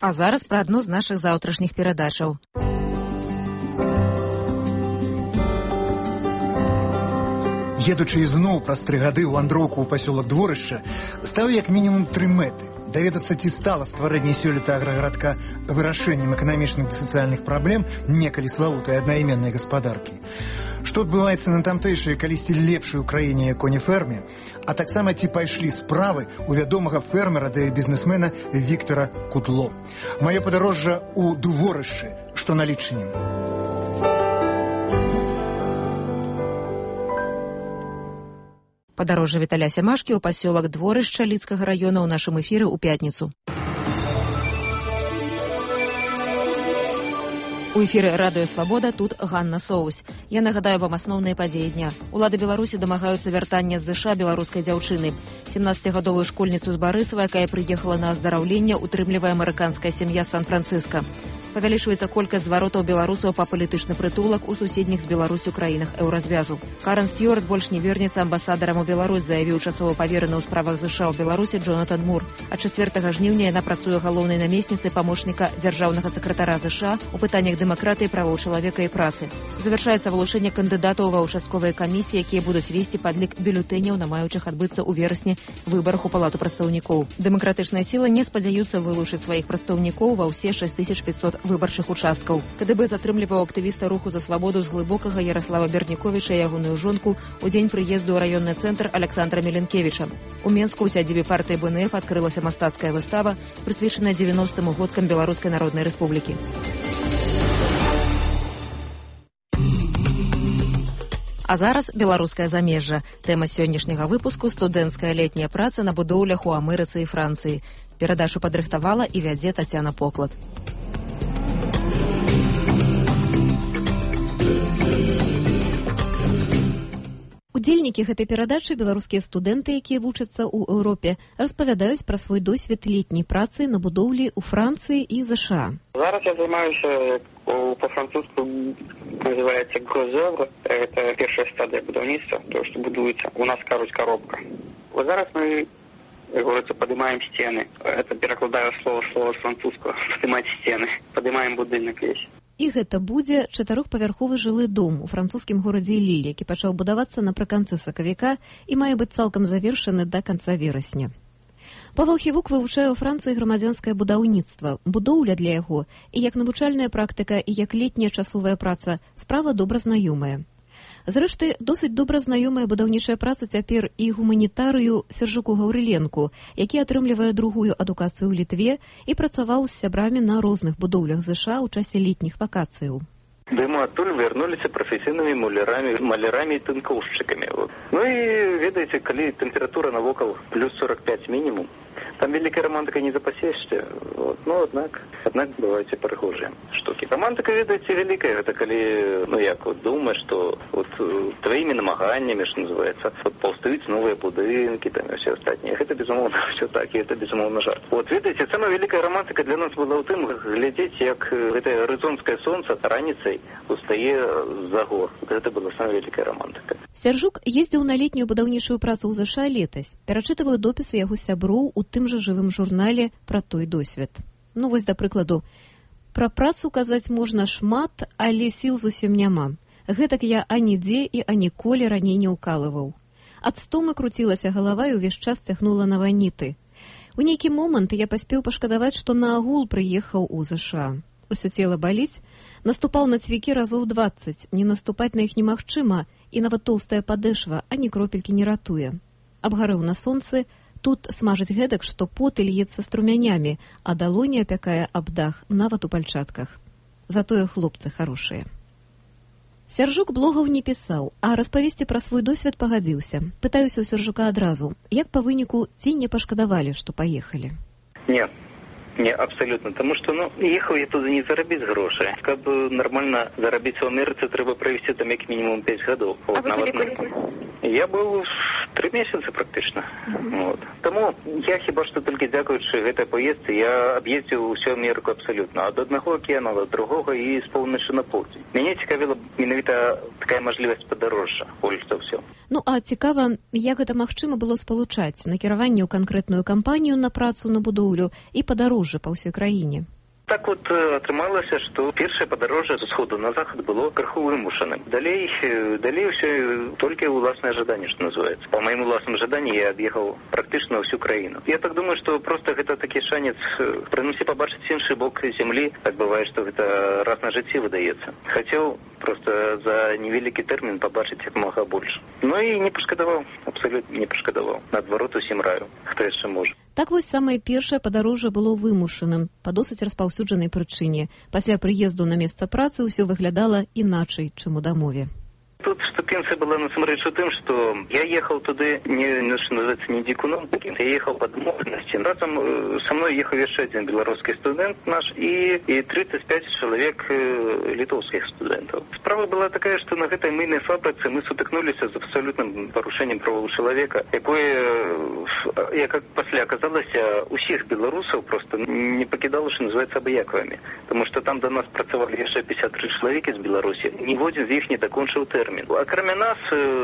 А зараз пра адну з нашых заўтрашніх перадачаў. Едучы ізноў праз 3 гады ў вандроўку ў пасёлак Дворышча, ставіў як мінімум 3 мэты. Даведацца, ці стала стварэнне сёлета аграгарадка вырашэннем эканамічных і сацыяльных праблем некалі славутай аднайменнай гаспадаркі. Што адбываецца на тамтэйшай калісьці лепшай у краіне конеферме, а таксама ці пайшлі справы у вядомага фермера ды бізнесмена Віктара Кудло. Маё падарожжа ў Дворышчы, што на Літчыне. Падарожжа Віталя Сямашкі ў пасёлак Дворышча Ліцкага раёна ў нашым эфіры ў пятніцу. У эфіры Радыё Свабода, тут Ганна Соусь. Я нагадаю вам асноўныя падзеі дня. Улады Беларусі дамагаюцца вяртання з ЗША беларускай дзяўчыны. 17-гадовую школьніцу з Барысава, якая прыехала на аздараўленне, утрымлівае амерыканская сям'я з Сан-Францыска. Павялічваецца колькасць зваротаў беларусаў па палітычны прытулак у суседніх з Беларусю краінах еўразвязу. Карен Стюарт больш не вернецца амбасадарам у Беларусь, заявіў часова павераны ў справах ЗША ў Беларусі Джонатан Мур. Ад 4 жніўня яна працуе галоўнай намесніцай памочніка дзяржаўнага сакратара ЗША ў пытаннях дэмакратыі, правоў чалавека і працы. Завяршаецца вылучэнне кандыдатаў ва ўчастковыя камісіі, якія будуць весці падлік бюлетэняў на маючых адбыцца ў верасні выбарах у палату прадстаўнікоў. Дэмакратычныя сілы не спадзяюцца вылучыць сваіх прадстаўнікоў ва ўсе 6500 выбарчых участкаў. КДБ затрымліваў актывіста руху за свабоду з глыбокага Яраслава Берніковіча і ягоную жонку ў дзень прыезду ў раённы цэнтр Александра Меленкевіча. У Менску ў сядзібе партыі БНФ адкрылася мастацкая выстава, прысвечаная 90-м годкам Беларускай Народнай Рэспублікі. А зараз беларускае замежжа. Тэма сённяшняга выпуску – студэнцкая летняя праца на будоўлях у Амерыцы і Францыі. Перадачу падрыхтавала і вядзе Тацяна Поклад. Удзельнікі гэтай перадачы, беларускія студэнты, якія вучацца ў Еўропе, распавядаюць пра свой досвед летняй працы на будоўлі ў Францыі і ЗША. Зараз я займаюся по-французску, называецца грозёвр. Это першая стадыя будаўніцтва, то, што будуецца. У нас кажуць коробка. Вот зараз мы, как говорится, поднимаем стены. Это перекладаю слово с французского. Поднимать стены. Поднимаем будынак весь. І гэта будзе 4-павярховы жылы дом у французскім горадзе Ліль, які пачаў будавацца напрыканцы сакавіка і мае быць цалкам завершаны да канца верасня. Павел Хівук вывучае ў Францыі грамадзянскае будаўніцтва, будоўля для яго, і як навучальная практыка, і як летняя часовая праца, справа добра знаёмая. Зрэшты, досыць добра знаёмая будаўнічая праца цяпер і гуманітарыю Сержуку Гаўрыленку, які атрымлівае другую адукацыю ў Літве і працаваў з сябрамі на розных будоўлях ЗША ў часе летніх вакацыяў. Мы адтуль вярнуліся прафесійнымі малярами і тынкоўшчыкамі. Ну і ведаеце, калі тэмпература навокал плюс 45 мінімум, там вялікая романтика не запасешся. Ну, аднак бываюць і прыгожыя штукі. Романтика, ведаеце, вялікая. Гэта калі, думаеш, што тваімі намаганнямі, што называецца, паўстаюць новыя будынкі, там і ўсе астатнія. Гэта, безумоўна, ўсё так, і гэта, безумоўна, жарт. Ведаеце, самая вялікая романтика для нас была ў тым, глядзець, як гэтае арызонскае сонца раніцай устае за гор. Гэта была самая вялікая романтика. Сержук ездзіў на летнюю будаўнічую працу ў ЗША летась. Перачытываю допісы яго сяброў у тым жа жывым журнале пра той досвед. Ну, вось, да прыкладу, пра працу казаць можна шмат, але сіл зусім няма. Гэтак я анідзе і аніколі раней не ўкалываў. Ад стомы круцілася галава і ўвесь час цягнула на ваніты. У нейкі момант я паспеў пашкадаваць, што наогул прыехаў у ЗША. Усё цела баліць, наступаў на цвікі разоў 20, не наступаць на іх немагчыма, і нават тоўстая падэшва ані кропелькі не ратуе. Абгарэў на сонцы, тут смажыць гэтак, што пот льецца струмянямі, а далоні апякае аб дах нават у пальчатках. Затое хлопцы хорошыя. Сержук блогаў не пісаў, а распавесці пра свой досвед пагадзіўся. Пытаюся ў Сержука адразу, як па выніку ці не пашкадавалі, што паехалі? Не, абсолютно. Тому что, ехал я туда не заробить гроши. Каб нормально заробить в Америке, треба провести там как минимум 5 годов. А вы были? Я был 3 месяцы практычна. Вот. Таму я хіба што толькі дзякуючы гэтай паездцы я аб'ездзіў усю Амерыку абсалютна. Ад аднаго акіяна да другога і з поўначы на поўдзень. Мяне цікавіла менавіта такая мажлівасць падарожжа, больш за ўсё. Ну, а цікава, як гэта магчыма было спалучаць накіраванне ў канкрэтную кампанію на працу на будоўлю і падарожжа па ўсёй краіне? Так вот атрымалася, што першае падарожжа з усходу на захад было крыху вымушаным. Далей ўсё толькі ўласнае жаданне, што называецца. Па маім уласным жаданні я аб'ехаў практычна ўсю краіну. Я так думаю, што проста гэта такі шанец прынамсі пабачыць іншы бок зямлі. Так бывае, што гэта раз на жыцці выдаецца. Хацеў проста за невялікі тэрмін пабачыць як мага больш. Ну і не пашкадаваў, абсалютна не пашкадаваў. Наадварот, усім раю, хто яшчэ можа. Так вось самае першае падарожжа было вымушаным па досыць распаўсюджанай прычыне. Пасля прыезду на месца працы ўсё выглядала іначай, чым у дамове. Тут штукенция была насамрэч у тым, што я ехаў туды что называется, не дзікуном такім, я ехаў па дамоўленасці. Разам са мной ехаў яшчэ адзін беларускі студэнт наш і 35 чалавек літоўскіх студэнтаў. Справа была такая, што на гэтай мыйнай фабрыцы мы сутыкнуліся з абсалютным парушэннем правоў чалавека, якое, як пасля аказалася, усіх беларусаў проста не пакідала, што называецца, абыякавымі. Таму што там да нас працавалі яшчэ 53 чалавекі з Беларусі. Ніводзін з іх не дакончыў тэрмін. Акрамя нас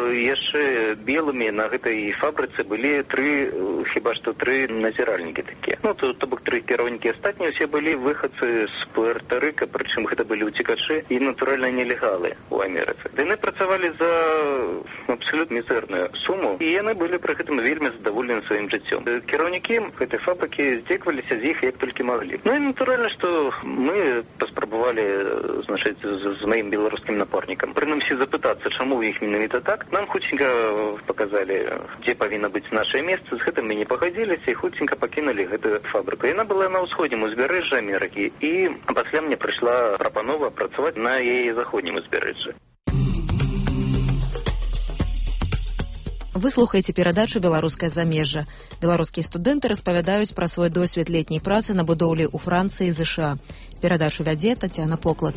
яшчэ белымі на гэтай фабрыцы былі хіба што тры назіральнікі такія. Ну, то бок 3 кіраўнікі, астатнія ўсе былі выхадцы з Пуэрта-Рыка, прычым гэта былі ўцекачы і, натуральна, нелегалы ў Амерыцы. Яны працавалі за абсалютна мізэрную суму, і яны былі пры гэтым вельмі задаволены сваім жыццём. Кіраўнікі гэтай фабрыкі здзекваліся з іх як толькі маглі. Ну і натуральна, што мы паспрабавалі, значыць, з маім беларускім напарнікам прынамсі запытацца, чаму іх менавіта так. Нам хуценька паказалі, дзе павінна быць нашае месца, з гэтым мы не пагадзіліся і хуценька пакінулі гэтую фабрыку. Яна была на ўсходнім узбярэжжы Амерыкі, і пасля мне прыйшла прапанова працаваць на яе заходнім узбярэжжы. Вы слухаеце перадачу «Беларускае замежжа». Беларускія студэнты распавядаюць пра свой досвед летняй працы на будоўлі ў Францыі і ЗША. Перадачу вядзе Тацяна Поклад.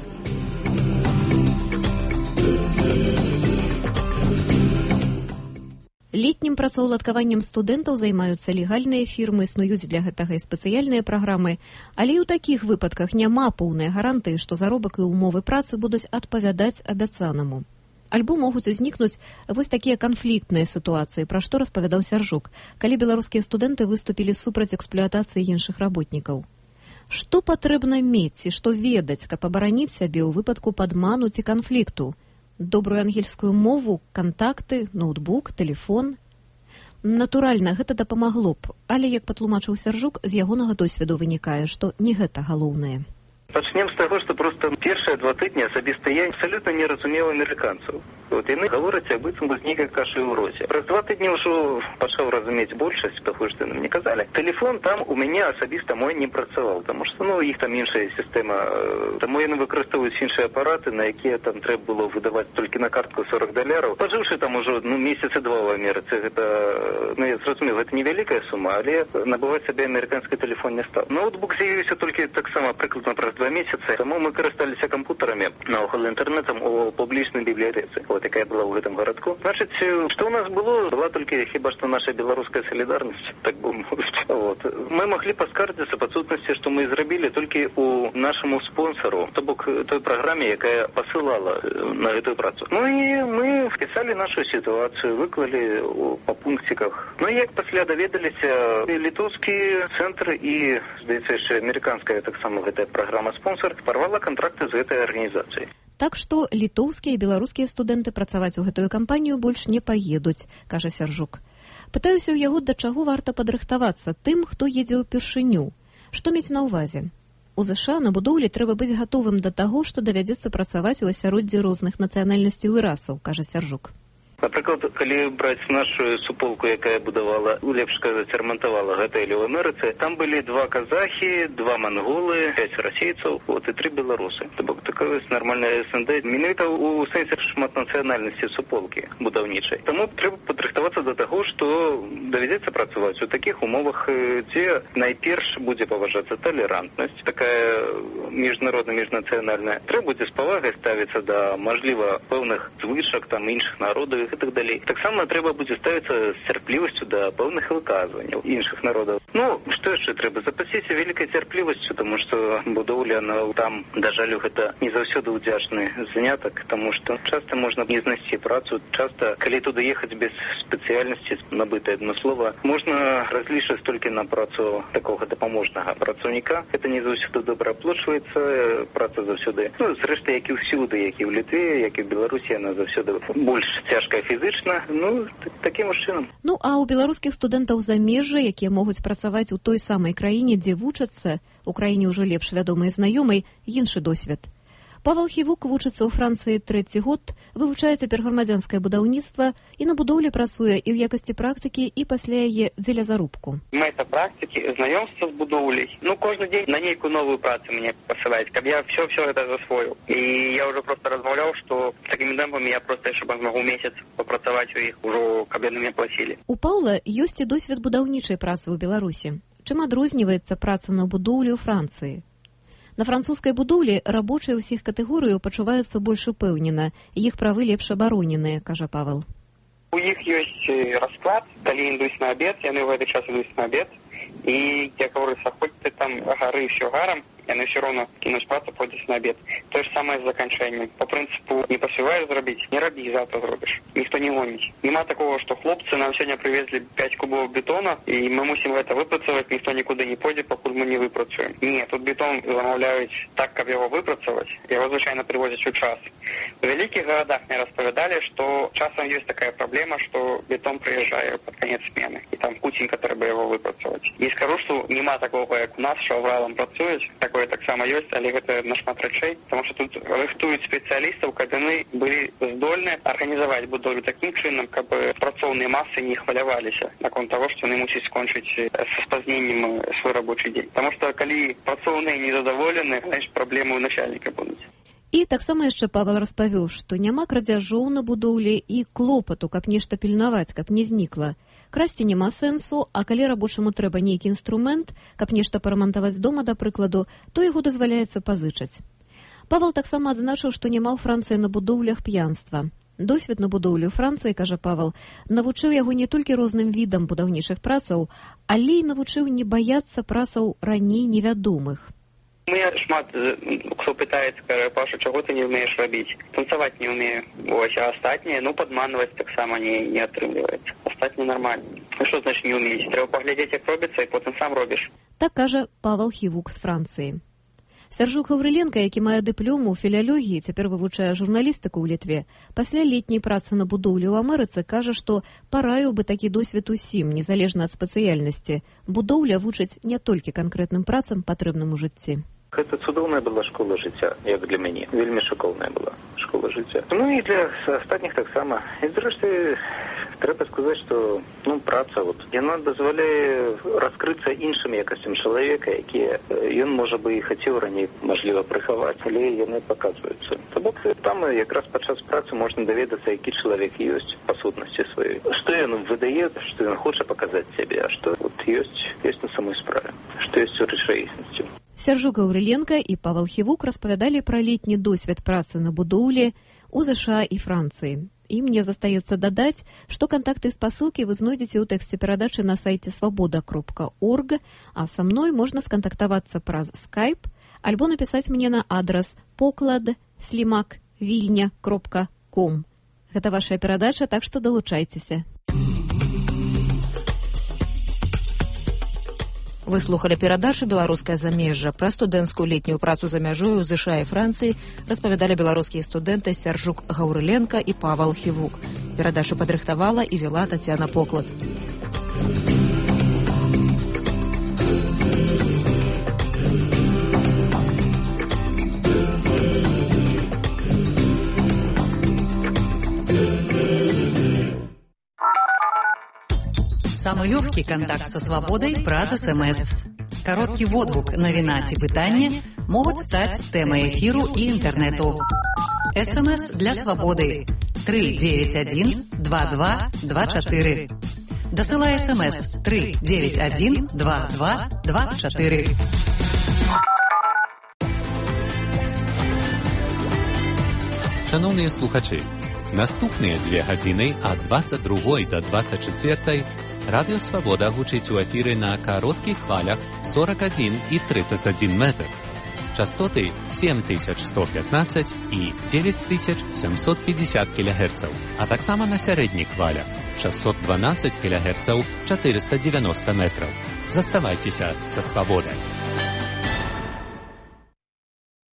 Летнім працаўладкаваннем студэнтаў займаюцца легальныя фірмы, існуюць для гэтага і спецыяльныя праграмы, але і ў такіх выпадках няма поўнай гарантыі, што заробак і ўмовы працы будуць адпавядаць абяцанаму. Альбо могуць узнікнуць вось такія канфліктныя сітуацыі, пра што распавядаў Сяржук, калі беларускія студэнты выступілі супраць эксплуатацыі іншых работнікаў. Што патрэбна мець і што ведаць, каб абараніць сябе ў выпадку падману ці канфлікту? Добрую ангельскую мову, кантакты, ноутбук, тэлефон. Натуральна, гэта дапамагло б, але, як патлумачыў Сяржук, з ягонага досведу вынікае, што не гэта галоўнае. Пачнем з таго, што проста першыя 2 тыдні асабіста я абсалютна не разумеў амерыканцаў. Вот яны гавораць, як быццам бы з нейкай кашы ў роце. Праз 2 тыдні ўжо пачаў разумець большасць таго, што яны мне казалі. Тэлефон там у мяне асабіста мой не працаваў, таму што іх там іншая сістэма. Таму яны выкарыстоўваюць іншыя апараты, на якія там трэба было выдаваць толькі на картку $40. Пажыўшы там ужо месяцы 2 ў Амерыцы, гэта, я зразумеў, гэта невялікая сума, але набываць сабе амерыканскі тэлефон не стаў. Ноутбук з'явіўся толькі таксама прыкладна праз 2 месяцы, таму мы карысталіся кампутарамі наогул інтэрнэтам у публічнай бібліятэцы. Такая была ў гэтым гарадку. Значыць, што ў нас было? Была толькі хіба што наша беларуская салідарнасць, так бы мовіць. Мы маглі паскардзіцца па сутнасці, што мы зрабілі толькі ў нашаму спонсору, то бок той праграме, якая пасылала на гэтую працу. Ну і мы пісалі нашу сітуацыю, выклалі па пункціках. Ну і як пасля даведаліся, літоўскі цэнтр і, здаецца, яшчэ амерыканская таксама гэтая праграма-спонсор парвала кантракты з гэтай арганізацыяй. Так што літоўскія і беларускія студэнты працаваць у гэтую кампанію больш не паедуць, кажа Сяржук. Пытаюся ў яго, да чаго варта падрыхтавацца тым, хто едзе ўпершыню. Што мець на ўвазе? У ЗША на будоўлі трэба быць гатовым да таго, што давядзецца працаваць у асяроддзі розных нацыянальнасцяў і расаў, кажа Сяржук. Напрыклад, калі браць нашу суполку, якая будавала, лепш казаць, ремонтавала гатэлі ў Амерыцы, там былі 2 казахі, 2 манголы, 5 расейцаў, і 3 беларусы. То бок такая нармальная СНД, менавіта ў сэнсе шматнацыянальнасці суполкі будаўнічай. Таму трэба падрыхтавацца да таго, што давядзецца працаваць у такіх умовах, дзе найперш будзе паважацца талерантнасць, такая міжнародная, міжнацыянальная. Трэба будзе з павагай ставіцца да, мажліва, пэўных звычак там іншых народаў, і так далей. Таксама трэба будзе ставіцца з цярплівасцю да пэўных выказванняў іншых народаў. Ну, што яшчэ трэба? Запасіся вялікай цярплівасцю, таму што будоўля, там, да жалю, гэта не заўсёды ўдзячны занятак, таму што часта можна не знайсці працу, часта, калі туды ехаць без спецыяльнасці, набытай адмыслова, можна разлічваць толькі на працу такога дапаможнага працаўніка. Гэта не заўсёды добра аплачваецца, праца заўсёды, зрэшты, як і ўсюды, як і ў Літве, як і ў Беларусі, яна заўсёды больш цяжкая фізічна, такім чынам. Ну, а ў беларускіх студэнтаў замежжа, якія могуць працаваць у той самай краіне, дзе вучацца, у краіне ўжо лепш вядомай знаёмай, іншы досвед. Павел Хівук вучыцца ў Францыі 3-й год, вывучае цяпер грамадзянскае будаўніцтва і на будоўлі працуе і ў якасці практыкі, і пасля яе дзеля заробку. Мэта практыкі, знаёмства з будоўляй. Кожны дзень на нейкую новую працу мне пасылаюць, каб я все гэта засвоіў. І я ўжо проста размаўляў, што такімі тэмпамі я проста яшчэ змагу месяц папрацаваць у іх, ужо каб яны мне плацілі. У Паўла ёсць і досвед будаўнічай працы ў Беларусі. Чым адрозніваецца праца на будоўлі ў Францыі? На французскай будоўлі рабочыя ўсіх катэгорыяў пачуваюцца больш упэўнена, іх правы лепш абароненыя, кажа Павел. У іх ёсць расклад, калі ідуць на абед, яны ў гэты час ідуць на абед, і, як говорится, хоць ты там гары ўсё гарам, яны ўсё роўна кінуць працу, пойдуць на абед. Тое ж самае з заканчэннем. По прынцыпу, не пасываеш зрабіць, не рабі, завтра зробіш. Ніхто не гоніць. Нема такого, што хлопцы нам сёння прывезлі 5 кубов бетона, і мы мусім гэта выпрацаваць, ніхто нікуды не пойдзе, пакуль мы не выпрацуем. Не, тут бетон замаўляюць так, каб яго выпрацаваць, яго звычайна прывозяць у час. У вялікіх гарадах мне распавядалі, што часам ёсць такая праблема, што бетон прыязджае пад канец смены, і там хуценька трэба яго выпрацаваць. І скажу, што нема такога, як у нас, што авралам працуюць, такое таксама ёсць, але гэта нашмат рэчэй, таму што тут рыхтуюць спецыялістаў, каб яны былі здольны арганізаваць будоўлю такім чынам, каб працоўныя масы не хваляваліся наконт таго, што яны мусяць скончыць са спазненнем свой рабочы дзень. Таму што калі працоўныя незадаволены, значыць праблемы ў начальніка будуць. І таксама яшчэ Павел распавёў, што няма крадзяжоў на будоўлі і клопату, каб нешта пільнаваць, каб не знікла. Красці няма сэнсу, а калі рабочаму трэба нейкі інструмент, каб нешта парамантаваць дома, да прыкладу, то яго дазваляецца пазычаць. Павел таксама адзначыў, што няма ў Францыі на будоўлях п'янства. Досвед на будоўлі ў Францыі, кажа Павел, навучыў яго не толькі розным відам будаўнічых працаў, але і навучыў не баяцца працаў раней невядомых. Мне шмат хто пытаецца, кажа, Паша, чаго ты не ўмееш рабіць? Танцаваць не ўмею. Вось, а астатняе, падманваць таксама не атрымліваецца. Астатняе нармальна. Што значыць не ўмееш? Трэба паглядзець, як робіцца, і потым сам робіш. Так кажа Павел Хівук з Францыі. Сяржук Гаўрыленка, які мае дыплом у філялогіі, цяпер вывучае журналістыку ў Літве, пасля летняй працы на будоўлі ў Амерыцы, кажа, што параіў бы такі досвед усім, незалежна ад спецыяльнасці. Будоўля вучыць не толькі канкрэтным працам, патрэбным у жыцці. Гэта цудоўная была школа жыцця, як для мяне. Вельмі шыкоўная была школа жыцця. І для астатніх таксама. І зрэшты, трэба сказаць, што праца, яна дазваляе раскрыцца іншым якасцям чалавека, якія ён, можа бы, і хацеў раней, мажліва, прыхаваць, але яны паказваюцца. Таму там якраз падчас працы можна даведацца, які чалавек ёсць па сутнасці сваёй. Што ён выдае, што ён хоча паказаць сябе, а што ёсць на самой справе, што ёсць у рэчаіснасці. Сяржук Гаўрыленка і Павел Хівук распавядалі пра летні досвед працы на будоўлі ў ЗША і Францыі. І мне застаецца дадаць, што кантакты з пасылкі вы знойдзеце ў тэксце перадачы на сайце свабода.орг, а са мной можна скантактавацца праз Skype альбо напісаць мне на адрас poklad@vilnia.com. Гэта ваша перадача, так што далучайцеся. Вы слухали перадачу «Беларускае замежжа». Пра студэнцкую летнюю працу за мяжой у ЗША і Францыі распавядалі беларускія студэнты Сяржук Гаўрыленка і Павел Хівук. Перадачу падрыхтавала і вела Тацяна Поклад. Самый легкий контакт со свободой праз СМС. Короткий водгук, навіна ці пытанне могуць стаць тэмай эфіру і інтэрнэту. СМС для свободы 391-2224. Дасылай СМС 391-2224. Шановні слухачі, Наступныя 2 гадзіны ад 22 до 24 Радыё Свабода гучыць у эфіры на кароткіх хвалях 41 і 31 метр. Частоты 7115 і 9750 кГц, а таксама на сярэдніх хвалях 612 кГц 490 метраў. Заставайцеся са Свабодай.